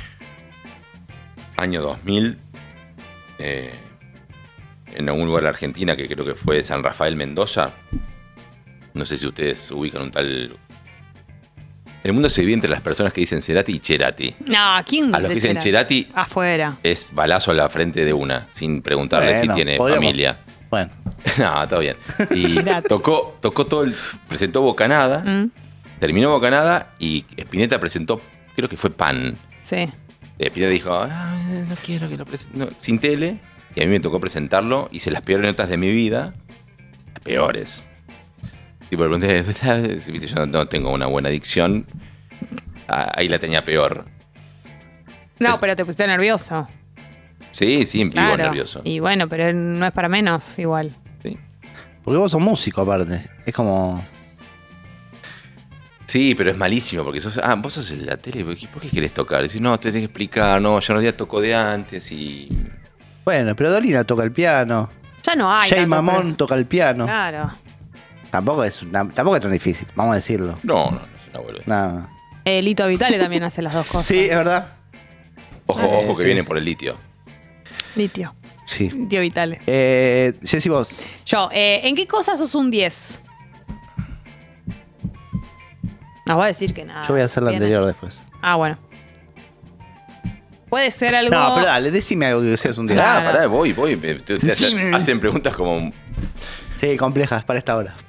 Año 2000, en algún lugar de la Argentina, que creo que fue San Rafael Mendoza. No sé si ustedes ubican un tal... El mundo se divide entre las personas que dicen Cerati y Cerati. No, ¿quién A los que dice dicen Cerati Afuera. es balazo a la frente de una, sin preguntarle si Bueno, tiene podríamos- familia. Bueno, No, está bien. Y Cerati. tocó todo presentó Bocanada, Mm, terminó Bocanada y Spinetta presentó, creo que fue Pan. sí. Spinetta dijo, no quiero que lo presente, sin tele. Y a mí me tocó presentarlo, hice las peores notas de mi vida. Las peores. Tipo, le pregunté, viste, yo no tengo una buena dicción. Ahí la tenía peor. No, pero te pusiste nervioso. Sí, en vivo Claro. nervioso. Y bueno, pero no es para menos igual. Sí. Porque vos sos músico aparte. Es como... Sí, pero es malísimo porque vos sos en la tele, ¿por qué querés tocar? Decís, no, te tengo que explicar, no, yo no ya toco de antes y... Bueno, pero Dolina toca el piano. Ya no hay. Jay tanto, Mamón pero- toca el piano. Claro. Tampoco es tan difícil, vamos a decirlo. No, es una boludez. Nada. Lito Vitale también hace las dos cosas. Sí, es verdad. Ojo que sí. viene por el litio. Litio. Sí. Litio Vitale. Jessy, vos. Yo, ¿en qué cosas sos un 10? No voy a decir que nada. Yo voy a hacer la Bien. anterior después. Ah, bueno. Puede ser algo. No, pero dale, decime algo que seas un día. Claro. Pará, voy. Sí. Hacen preguntas como... Sí, complejas para esta hora.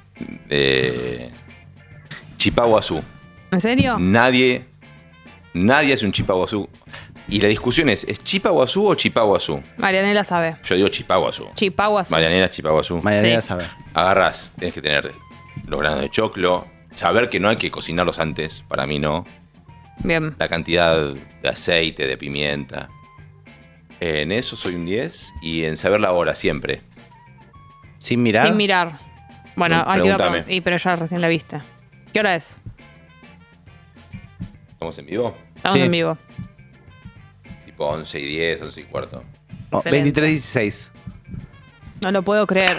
Chipaguazú. ¿En serio? Nadie hace un Chipaguazú. Y la discusión es Chipaguazú o Chipaguazú? Marianela sabe. Yo digo Chipaguazú. Chipaguazú. Marianela Chipaguazú. Mañana Sí. saber. Agarras, tienes que tener los granos de choclo, saber que no hay que cocinarlos antes, para mí no. Bien. La cantidad de aceite, de pimienta. En eso soy un 10 y en saber la hora siempre. Sin mirar. Sin mirar. Bueno, aquí va Pregúntame. pero ya recién la viste. ¿Qué hora es? ¿Estamos en vivo? Estamos Sí. en vivo. Tipo 11 y 10, 11 y cuarto. Oh, Excelente. 23:16. No lo puedo creer.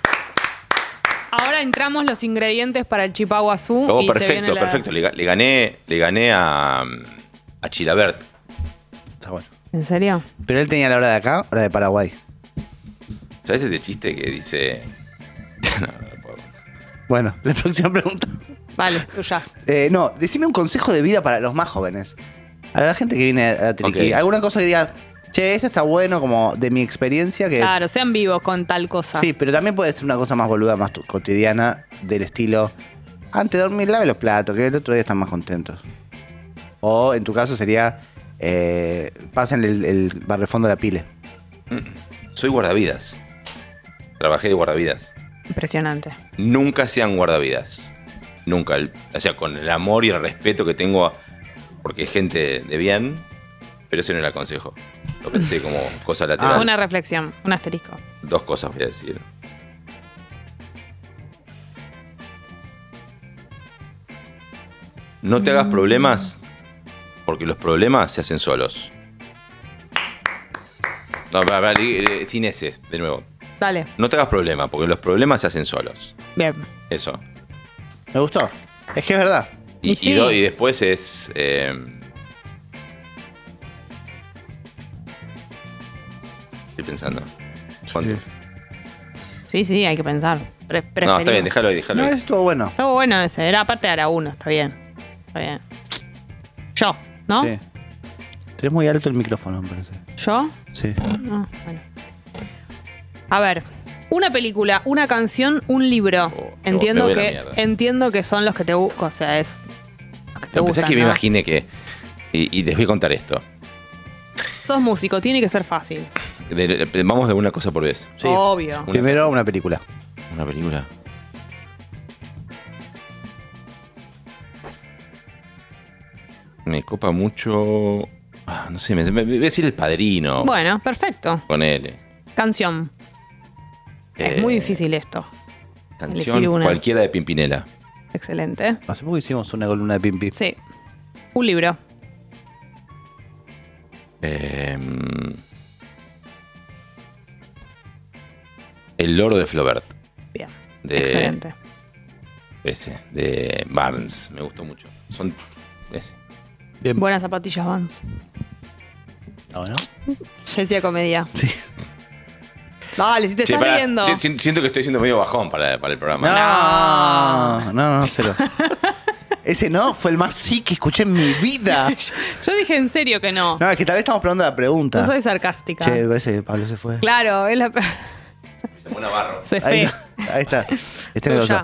Ahora entramos los ingredientes para el chipaguazú. Oh, y se viene perfecto. Le gané a Chilabert. Está bueno. ¿En serio? Pero él tenía la hora de acá, hora de Paraguay. ¿Sabes ese chiste que dice? No puedo. Bueno, la próxima pregunta. Vale, tú ya. No, decime un consejo de vida para los más jóvenes. A la gente que viene a la Triqui. Ok. Alguna cosa que diga, che, esto está bueno, como de mi experiencia. Que Claro, sean vivos con tal cosa. Sí, pero también puede ser una cosa más boluda, más cotidiana, del estilo, antes de dormir, lave los platos, que el otro día están más contentos. O en tu caso sería, pasen el barrefondo de la pile. Soy guardavidas. Trabajé de guardavidas. Impresionante. Nunca sean guardavidas. Nunca. O sea, con el amor y el respeto que tengo, porque es gente de bien, pero ese no es el consejo. Lo pensé como cosa lateral. Una reflexión, un asterisco. Dos cosas voy a decir. No te hagas problemas, porque los problemas se hacen solos. No, sin ese, de nuevo. Dale. No te hagas problema, porque los problemas se hacen solos. Bien. Eso. Me gustó. Es que es verdad. Y sí. Y después es... estoy pensando. ¿Cuánto? Sí, hay que pensar. No, está bien, déjalo ahí. No, eso estuvo bueno. Estuvo bueno ese. Era parte de Ara 1, está bien. Está bien. Yo, ¿no? Sí. Tenés muy alto el micrófono, me parece. ¿Yo? Sí. Ah, bueno. A ver. Una película, una canción, un libro. Oh, entiendo me voy a la que mierda. entiendo que son los que te gustan. O sea, es los que te Lo que pasa gustan. es que me ¿no? imaginé que... Y les voy a contar esto. Sos músico, tiene que ser fácil. Vamos de una cosa por vez. Sí. Obvio. Primero una película. Una película. Me copa mucho... no sé, me voy a decir El Padrino. Bueno, perfecto. Con él. Canción. Es muy difícil esto. Elegir Canción una. cualquiera de Pimpinela. Excelente. Hace poco hicimos una columna de Pimpi. Sí. Un libro. El loro de Flaubert. Bien. De- Excelente. Ese, de Barnes. Me gustó mucho. Son... Ese. Bien. Buenas zapatillas Vans. ¿No, no? Yo decía comedia. Sí. Dale, si te Che, estás pará, riendo. siento que estoy siendo medio bajón para el programa. No, cero. Ese no fue el más sí que escuché en mi vida. Yo dije en serio que no. No, es que tal vez estamos preguntando la pregunta. No soy sarcástica. Che, parece que Pablo se fue. Claro, es la... Como Navarro. Se Ahí, fe. ahí está. Este Tú me ya. gustó.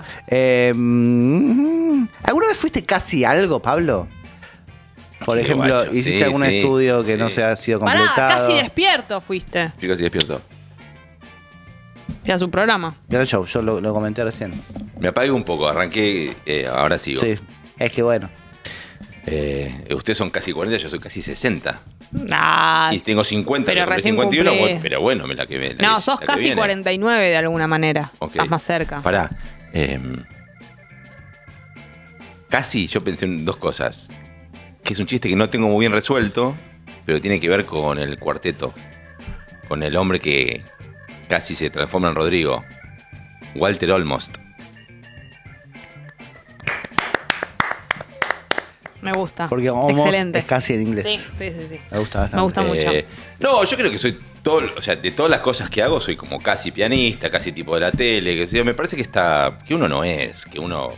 ¿Alguna vez fuiste casi algo, Pablo? Por Sí, ejemplo, guacho. ¿hiciste Sí, algún sí, estudio que sí. no se ha sido Pará, completado? casi despierto fuiste. Chicos, y despierto. Fui a su programa. Gran show, yo lo comenté recién. Me apagué un poco, arranqué, ahora sigo. Sí, es que bueno. Ustedes son casi 40, yo soy casi 60. Ah, Y tengo 50, pero compré recién 51, cumplí. bueno, pero bueno, me la que no, la sos que casi viene. 49 de alguna manera. Ok. Estás más cerca. Pará. Casi yo pensé en dos cosas. Que es un chiste que no tengo muy bien resuelto, pero tiene que ver con el cuarteto. Con el hombre que casi se transforma en Rodrigo. Walter Almost. Me gusta. Porque almost Excelente. es casi en inglés. Sí, sí, sí, sí. Me gusta bastante. Me gusta mucho. No, yo creo que soy todo, o sea, de todas las cosas que hago, soy como casi pianista, casi tipo de la tele, que sea, me parece que uno no es, que uno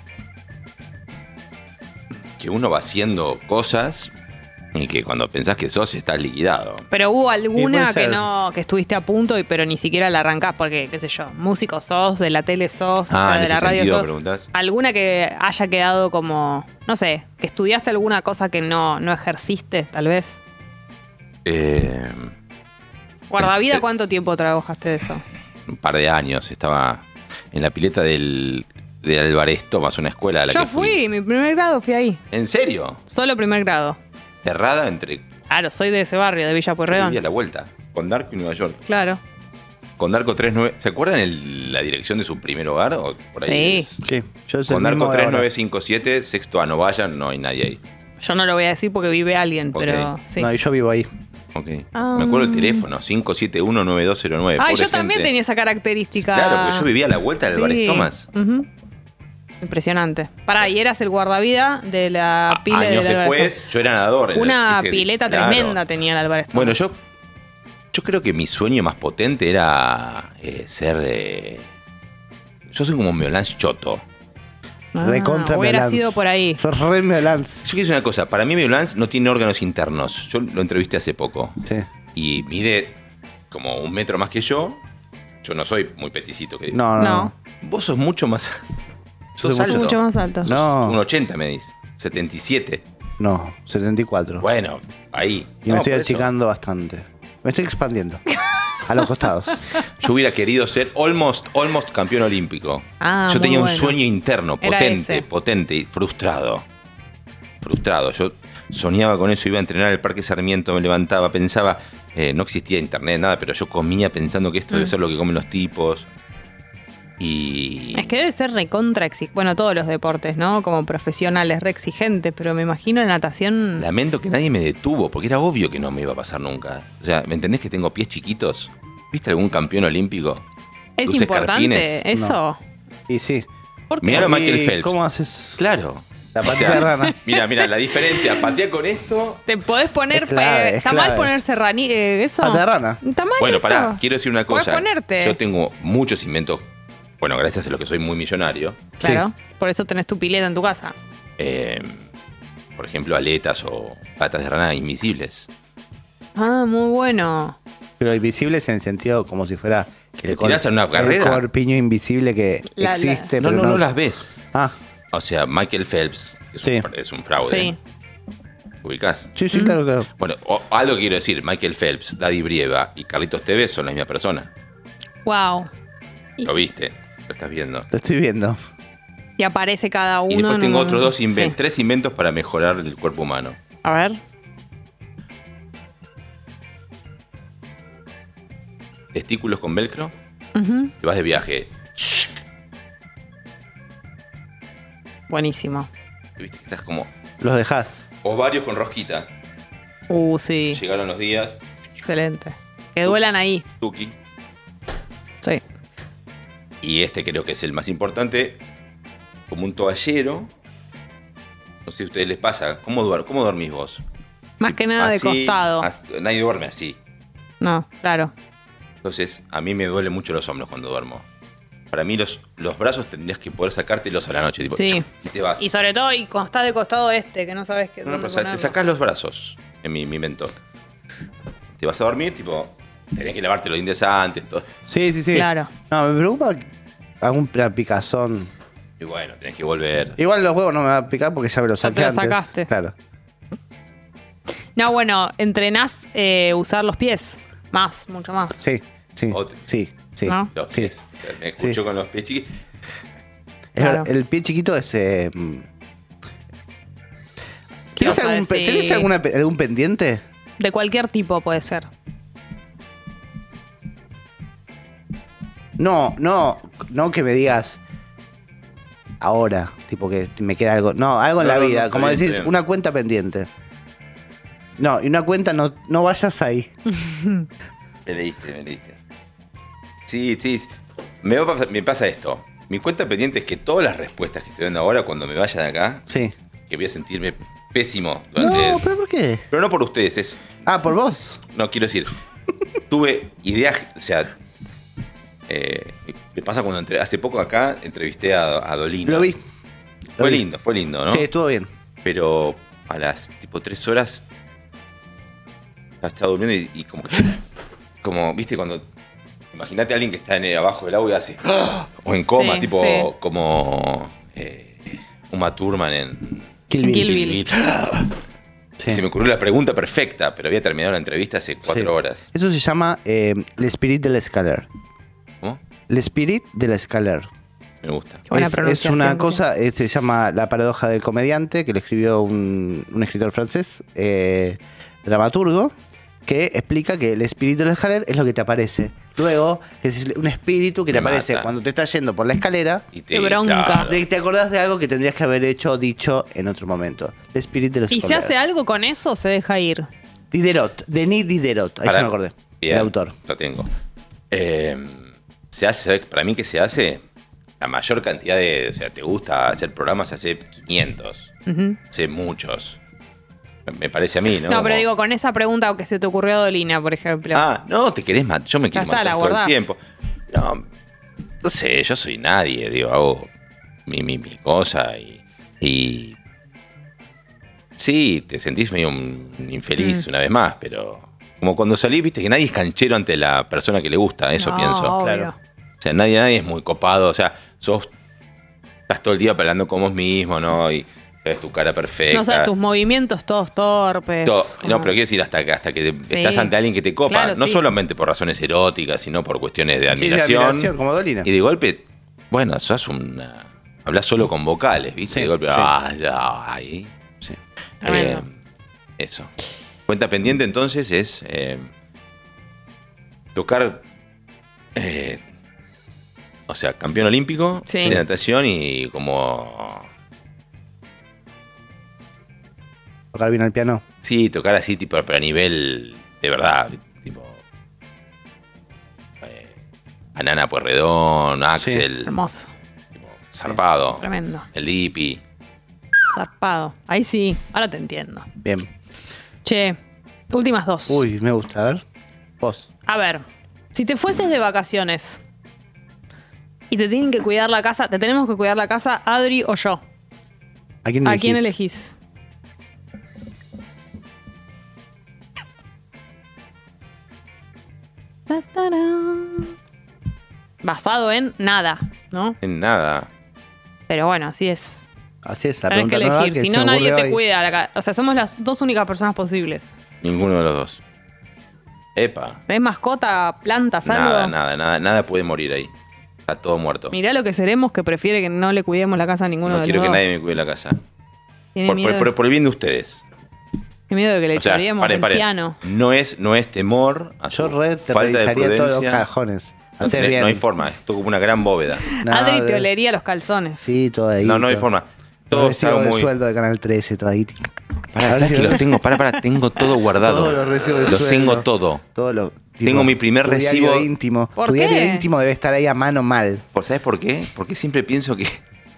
va haciendo cosas y que cuando pensás que sos estás liquidado. Pero hubo Y alguna puede que ser. no, que estuviste a punto pero ni siquiera la arrancás, porque, qué sé yo, músico sos, de la tele sos, Ah, en de ese la radio sentido sos. preguntás. ¿Alguna que haya quedado como, no sé, que estudiaste alguna cosa que no ejerciste, tal vez? Guardavida, ¿cuánto tiempo trabajaste de eso? Un par de años estaba en la pileta de Álvarez Tomás, una escuela a la Yo que fui. mi primer grado fui ahí. ¿En serio? Solo primer grado. Cerrada entre... Claro, soy de ese barrio, de Villa Yo Pueyrredón. vivía a la vuelta, con Darko y Nueva York. Claro. Con Darko 39... ¿Se acuerdan la dirección de su primer hogar? ¿O por ahí Sí. es? Sí, yo soy Con el mismo Darko de ahora. 3957, sexto A, no vayan, no hay nadie ahí. Yo no lo voy a decir porque vive alguien, Ok. pero sí. No, y yo vivo ahí. Ok. Ah. Me acuerdo el teléfono, 571-9209. Ay, Pobre yo también gente. tenía esa característica. Claro, porque yo vivía a la vuelta del Sí. Álvarez Tomás. Ujú. Impresionante. Pará, y eras el guardavida de la pila Años del Álvarez después, yo era nadador. Tomás. Una ¿viste? pileta Claro. tremenda tenía el Álvarez Tomás. Bueno, yo creo que mi sueño más potente era ser... yo soy como un Meolans choto. Recontra hubiera Meolans. sido por ahí. Sos re Meolans. Yo quiero decir una cosa, para mí Meolans no tiene órganos internos. Yo lo entrevisté hace poco. Sí. Y mide como 1 metro más que yo. Yo no soy muy peticito. Que digo. No. No, Vos sos mucho más... Sos Soy alto. mucho más alto. Sos No. un 80 me dis. 77. No, 74. Bueno, ahí. Y me No, estoy por eso. achicando bastante. Me estoy expandiendo. A los costados. Yo hubiera querido ser almost campeón olímpico. Ah, Yo muy tenía un bueno. sueño interno, Era potente, ese. potente y frustrado. Frustrado. Yo soñaba con eso, iba a entrenar al Parque Sarmiento, me levantaba, pensaba, no existía internet, nada, pero yo comía pensando que esto debe ser lo que comen los tipos. Y... Es que debe ser recontra exigente. Bueno, todos los deportes, ¿no? Como profesionales, re exigente, pero me imagino en natación. Lamento que nadie me detuvo, porque era obvio que no me iba a pasar nunca. O sea, ¿me entendés que tengo pies chiquitos? ¿Viste algún campeón olímpico? Es Luces importante carpines. eso. Y sí. ¿Por qué? Mirá a ¿Y Michael Phelps. ¿Cómo haces? Claro. La O patita sea, de rana. Mira, la diferencia. Patea con esto. Te podés poner. Es clave, es ¿Está mal clave. ponerse eso? Pata de rana. ¿Está mal Bueno, eso? pará, quiero decir una Podés cosa. ponerte. Yo tengo muchos inventos. Bueno, gracias a lo que soy muy millonario. Claro. Por eso tenés tu pileta en tu casa. Por ejemplo, aletas o patas de rana invisibles. Ah, muy bueno. Pero invisibles en el sentido como si fuera ¿Te tirás en una carrera? el corpiño invisible que La- existe. No, pero no las ves. Ah, O sea, Michael Phelps, que es, Sí. es un fraude. Sí. ¿Ubicás? sí, claro, claro. Bueno, algo quiero decir, Michael Phelps, Daddy Brieva y Carlitos Tevez son la misma persona. Wow. Lo viste, lo estás viendo. Lo estoy viendo. Y aparece cada uno. Y después en tengo un- otros dos Sí. tres inventos para mejorar el cuerpo humano. A ver. Testículos con velcro, Ujú. te vas de viaje. Buenísimo. Viste que estás como Los dejás. ovarios con rosquita. Sí. Llegaron los días, Excelente. Que duelan ahí. tuki. Sí. Y este creo que es el más importante, como un toallero. No sé si a ustedes les pasa, ¿cómo dormís vos? Más que nada de Así, costado. Nadie duerme así. No, claro. Entonces, a mí me duelen mucho los hombros cuando duermo. Para mí los brazos tendrías que poder sacártelos a la noche. Tipo, Sí. y te vas. Y sobre todo, y cuando estás de costado que no sabes qué. No, dónde pero te ponerlo. sacás los brazos en mi mentor. Te vas a dormir, tipo, tenés que lavarte los dientes antes, todo. Sí, sí, sí. Claro. No, me preocupa alguna picazón. Y bueno, tenés que volver. Igual los huevos no me va a picar porque ya me los Ya saqué te los antes. sacaste. Claro. No, bueno, entrenás usar los pies. Más, mucho más. Sí. Sí, O- sí, sí. ¿No? Los Sí. pies. O sea, me escucho Sí. con los pies chiquitos. Es Claro. verdad, el pie chiquito es. ¿Qué ¿Tienes, vas a algún, decir? ¿Tienes algún pendiente? De cualquier tipo puede ser. No que me digas ahora, tipo que me queda algo. No, algo en No, la no, vida. no, Como está bien, decís, está bien. una cuenta pendiente. No, y una cuenta no vayas ahí. Me leíste. Sí. Me pasa esto. Mi cuenta pendiente es que todas las respuestas que estoy dando ahora, cuando me vaya de acá, Sí. que voy a sentirme pésimo. No, pero ¿por qué? Pero no por ustedes, es. Ah, por vos. No, quiero decir. Tuve ideas. O sea. Me pasa cuando hace poco acá entrevisté a Dolina. Lo vi. Fue lindo, ¿no? Sí, estuvo bien. Pero a las tipo 3 horas ya estaba durmiendo y como que. Como, viste, cuando. Imagínate a alguien que está abajo del agua y hace. O en coma, Sí, tipo sí. como. Uma Thurman en. Kill Bill. Kill Bill. Sí. Se me ocurrió la pregunta perfecta, pero había terminado la entrevista hace 4 Sí. horas. Eso se llama l'esprit de l'escaler. ¿Cómo? L'esprit de l'escaler. Me gusta. Buena Es pronunciación, una tío. cosa, se llama La paradoja del comediante, que le escribió un escritor francés, dramaturgo, que explica que el espíritu de la escalera es lo que te aparece. Luego, que es un espíritu que te Me aparece mata. cuando te estás yendo por la escalera, Y Qué bronca. claro. te acordás de algo que tendrías que haber dicho en otro momento. El espíritu de la ¿Y se escalera. hace algo con eso o se deja ir? Diderot, Denis Diderot, ahí Para- se me acordé. Bien, El autor. Lo tengo. Se hace, ¿sabes? Para mí que se hace la mayor cantidad de. O sea, te gusta hacer programas, hace 500. Ujú. Hace muchos. Me parece a mí, ¿no? No, pero Como- digo, con esa pregunta que se te ocurrió a Dolina, por ejemplo. Ah, no, te querés matar. Yo me quiero está, matar la todo el guardás. tiempo. No sé, yo soy nadie, digo, hago mi cosa y. Sí, te sentís medio un infeliz una vez más, pero. Como cuando salís, viste que nadie es canchero ante la persona que le gusta, eso No, pienso. obvio. Claro. O sea, nadie es muy copado. O sea, estás todo el día hablando con vos mismo, ¿no? Y sabes tu cara perfecta. No sabes tus movimientos todos torpes. No, como- pero quiero decir, hasta que Sí. estás ante alguien que te copa. Claro, no sí. solamente por razones eróticas, sino por cuestiones de Sí, de admiración. como Dolina. Y de golpe, bueno, sos una. Hablas solo con vocales, ¿viste? Sí, De golpe, sí. ya, ahí. Sí. Tremendo. Eso. Cuenta pendiente entonces es tocar. O sea, campeón olímpico Sí. de natación y como. Tocar bien al piano. Sí, tocar así, tipo, pero a nivel de verdad. Tipo. Banana Pueyrredón, Axel. Hermoso. Tipo, zarpado. Tremendo. El Dipi. Zarpado. Ahí sí. Ahora te entiendo. Bien. Che, últimas dos. Uy, me gusta. A ver. Vos. A ver, si te fueses de vacaciones y te tienen que cuidar la casa, te tenemos que cuidar la casa, Adri o yo. ¿A quién ¿A elegís? quién elegís? Ta, tarán. Basado en nada, ¿no? En nada. Pero bueno, así es. Así es, la Tenés que pregunta nueva elegir. que Si se no, me nadie ocurrió te hoy. cuida. O sea, somos las dos únicas personas posibles. Ninguno de los dos. Epa. ¿Ves mascota, plantas, algo? Nada puede morir ahí. Está todo muerto. Mirá lo que seremos que prefiere que no le cuidemos la casa a ninguno No de quiero los que dos. nadie me cuide la casa. Tiene miedo, Por el bien de ustedes. tiene miedo de que le O sea, choreemos el piano. No es temor a Yo su red te falta de revisaría todos los prudencia. cajones. No, Hacer bien. no hay forma, es todo como una gran bóveda. No, Adri te de- olería los calzones. Sí, todo ahí. No hay todo. forma. Todo Todo recibo está de muy. sueldo de Canal 13, todo ahí. Pará, ¿sabes que lo tengo? Tengo todo guardado. Todos los recibos de Los sueldo. tengo todo. Todo lo, Tengo mi primer tu recibo. Diario íntimo. ¿Por Tu qué? diario íntimo debe estar ahí a mano mal. ¿Sabes por qué? Porque siempre pienso que.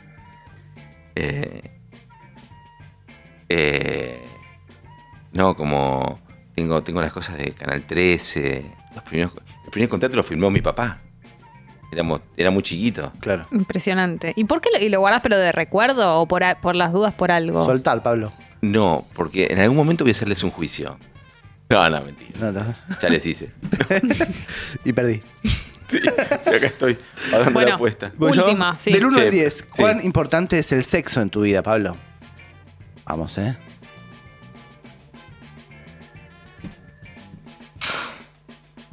No, como. Tengo las cosas de Canal 13. El primer contrato lo firmó mi papá. Era muy chiquito. Claro. Impresionante. ¿Y por qué lo guardás pero de recuerdo o por las dudas por algo? Soltar, Pablo. No, porque en algún momento voy a hacerles un juicio. No, mentira. No. Ya les hice. Y perdí. Sí, acá estoy. Pagando la Bueno, apuesta. ¿Voy yo? última, sí. Del 1 Sí. al 10, Sí. ¿cuán importante es el sexo en tu vida, Pablo? Vamos, ¿eh?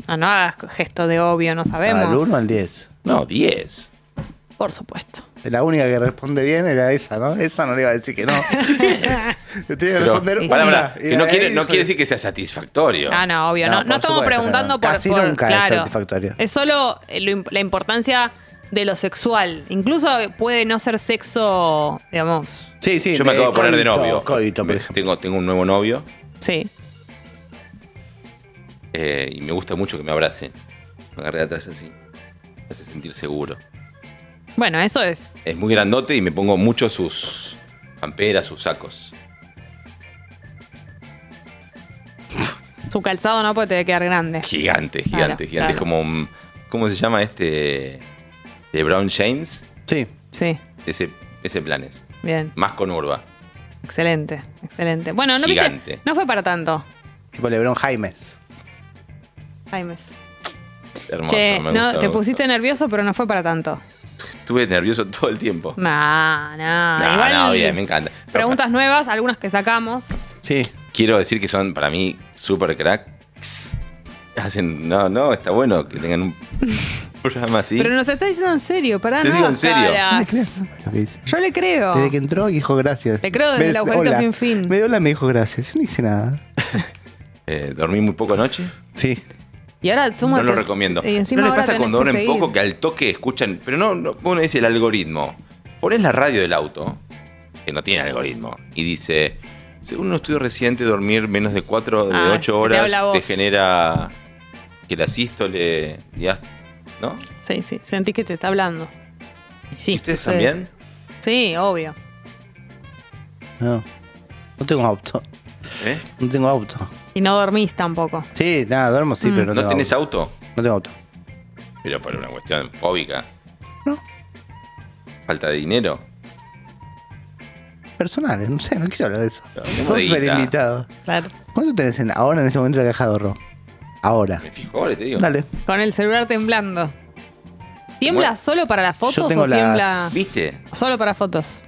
No hagas gesto de obvio, no sabemos. ¿Al 1 o al 10? No, 10. Por supuesto. La única que responde bien era esa, ¿no? Esa no le iba a decir que no. Yo tenía que responder Pará, una. pará, que no quiere decir que sea satisfactorio. No, obvio. No, No por estamos supuesto, preguntando no. por... Casi por- nunca es claro. satisfactorio. Es solo la importancia de lo sexual. Incluso puede no ser sexo, digamos... Sí, sí. Yo me acabo de poner de novio. Coito, por ejemplo. Tengo un nuevo novio Sí. y me gusta mucho que me abrace. Me agarré de atrás así. Me hace sentir seguro. Bueno, eso es... Es muy grandote y me pongo mucho sus camperas, sus sacos. Su calzado no puede quedar grande. Gigante. Claro. Es como un... ¿Cómo se llama este? LeBron James. Sí. Sí, Ese plan es. bien. Más con Urba. Excelente. Bueno, no, Gigante. ¿viste? No fue para tanto, Tipo LeBron Jaimes. Jaimes. Hermoso. Che, me no, gusta, te me pusiste gusta. nervioso, pero no fue para tanto. Estuve nervioso todo el tiempo. No. No, bien, me encanta. Pero, Preguntas nuevas, algunas que sacamos. Sí. quiero decir que son para mí super cracks. No, está bueno que tengan un programa así. Pero nos está diciendo en serio, pará, Te no digo en serio. caras. ¿Le crees lo que dice? Yo le creo. Desde que entró dijo gracias. Le creo desde Me el agujerito hola. sin fin. Me dio hola, me dijo gracias. Yo no hice nada. Dormí muy poco anoche. Sí. Y ahora somos No lo recomiendo. Y encima ¿No les ahora pasa tenés cuando que duermen seguir. poco que al toque escuchan? Pero no uno dice el algoritmo. Pones la radio del auto, que no tiene algoritmo, y dice, según un estudio reciente, dormir menos de 8 te horas habla te vos. genera que la sístole, ¿no? Sí, sentís que te está hablando. Y sí, ¿Y ustedes sucede. también? Sí, obvio. No. No tengo auto. ¿Eh? No tengo auto. Y no dormís tampoco. Sí, nada, duermo sí, pero no ¿No tengo tenés auto. auto? No tengo auto. Pero por una cuestión fóbica. No. Falta de dinero. Personales, no sé, no quiero hablar de eso. No, No puedo ser guita. invitado. Claro. ¿Cuánto tenés ahora en este momento en la caja de ahorro? Ahora. Me fijo, ahora te digo. Dale. Con el celular temblando. ¿Tiembla Bueno, solo para las fotos yo tengo o tiembla las- ¿Viste? solo para fotos?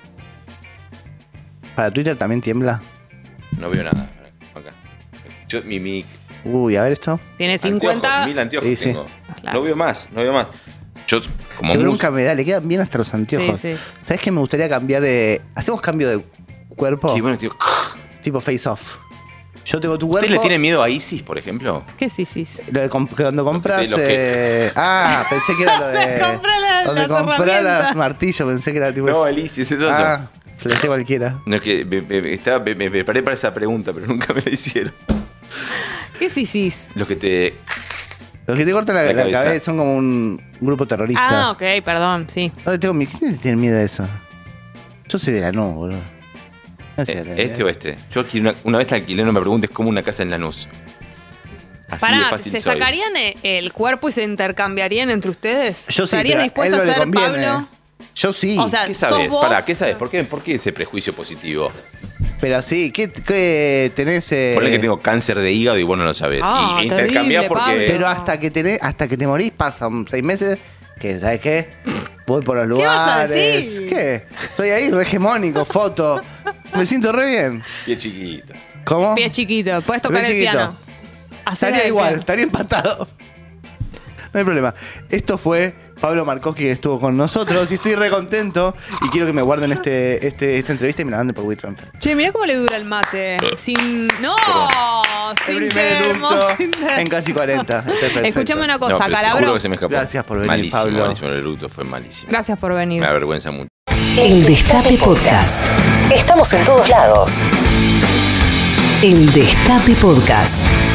¿Para Twitter también tiembla? No veo nada. Acá. Yo, mi Uy, a ver esto. Tiene 50. 1000 anteojos Sí, sí. tengo. Claro. No veo más. Yo, como Qué mus- bronca me da, le quedan bien hasta los anteojos. Sí, sí. ¿Sabes qué me gustaría cambiar de. ¿Hacemos cambio de cuerpo? Sí, bueno, tío. Tipo face off. Yo tengo tu cuerpo. ¿Ustedes le tienen miedo a ISIS, por ejemplo? ¿Qué sí? Lo de cuando compras. Los que- pensé que era lo de. Comprá donde las compras herramientas. las martillos, pensé que era tipo. No, el ISIS es eso. flashé cualquiera. No, es que me preparé para esa pregunta, pero nunca me la hicieron. ¿Qué sí? Los que te... Los que te cortan la cabeza. cabeza son como un grupo terrorista. Ah, ok, perdón, sí. No le tengo miedo. ¿Quién le tiene miedo a eso? Yo soy de Lanús, boludo. No sé, ¿Este o este? Yo alquilé una vez alquilé, no me preguntes, como una casa en Lanús. Así de Pará, fácil ¿se soy. sacarían el cuerpo y se intercambiarían entre ustedes? Yo sí, ¿Estarían pero dispuestos a él a no le ser conviene. Pablo? Yo sí. O sea, ¿Qué sos sabes? vos. Pará, ¿qué sabes? ¿Por qué ese prejuicio positivo? Pero sí, ¿qué tenés? Ponle que tengo cáncer de hígado y vos no lo sabés. Ah, y intercambiás terrible, porque... Pablo. Pero hasta que te morís pasan 6 meses. Que, ¿sabes qué? Voy por los ¿Qué vas a lugares. decir? ¿Qué? Estoy ahí, re hegemónico, foto. Me siento re bien. Pie chiquito. ¿Cómo? Pie chiquito, puedes tocar Pie el chiquito. piano. Hacer Estaría el igual, piano. estaría empatado. No hay problema. Esto fue Pablo Markowski que estuvo con nosotros y estoy re contento. Y quiero que me guarden esta entrevista y me la manden por WeTransfer. Che, mirá cómo le dura el mate. Sin. ¡No! El Sin primer termo, eructo sin termo. en casi 40. Está perfecto. Escuchame una No, cosa, pero te Calabro. juro que se me escapó. Gracias por venir, malísimo, Pablo. Malísimo, el eructo fue malísimo. Gracias por venir. Me avergüenza mucho. El Destape Podcast. Estamos en todos lados. El Destape Podcast.